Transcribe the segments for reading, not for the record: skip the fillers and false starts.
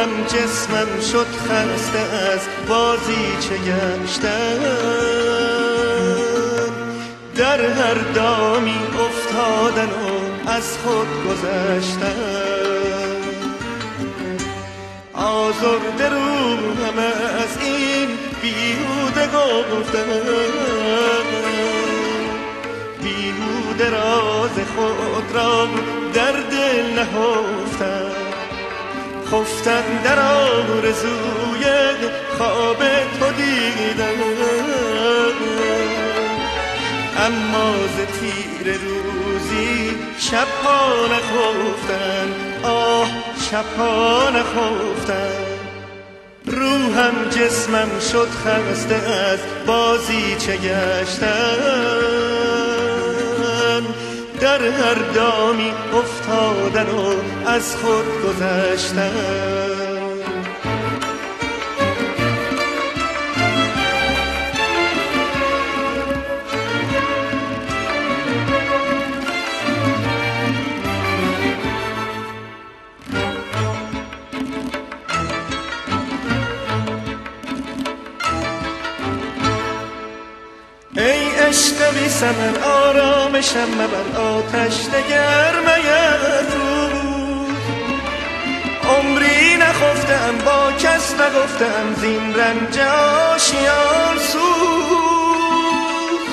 روحم جسمم شد خسته از بازیچه گشتن، در هر دامی افتادن و از خود گذشتن. آزرده روحم از این بیهوده گفتن، بیهوده راز خود را در دل نهفتن، خفتن در آرزوی خواب تو دیدن. اما ز تیر روزی شبها نخفتن، آه شبها نخفتن. روحم جسمم شد خسته از بازیچه گشتن، در هر دامی افتادن و از خود گذشتن. ای عشق بی ثمر آرامشم مبر، آتش دگر میفروز. عمری نخفتم با کس نگفتم، زین رنج آشیان سوز.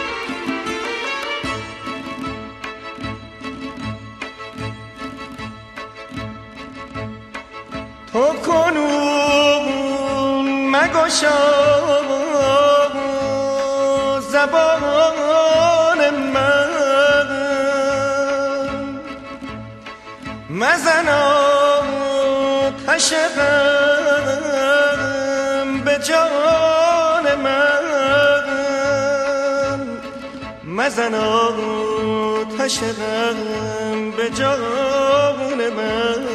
تو کنون مگشا زبان من، مزن آتش غم به جان من، مزن آتش غم به جان من.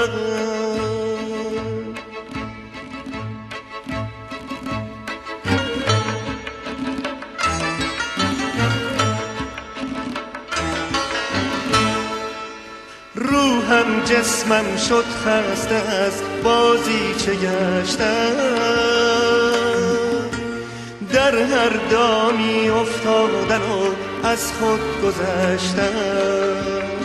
روحم جسمم شد خسته از بازیچه گشتن، در هر دامی افتادن و از خود گذشتن.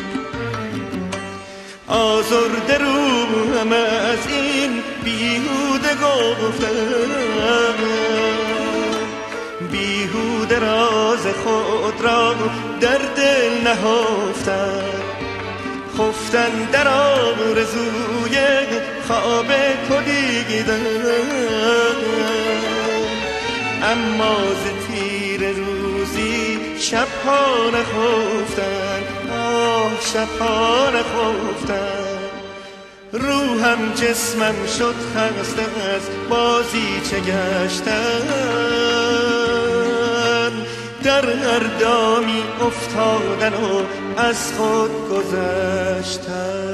آزرده روحم از این بیهوده گفتن، بیهوده راز خود را در دل نهفتن، خفتن در آرزوی خواب تو دیدن. اما ز تیر روزی شبها نخفتن، آه شبها نخفتن. روحم جسمم شد خسته از بازیچه گشتن، در هر دامی افتادن و از خود گذشتن.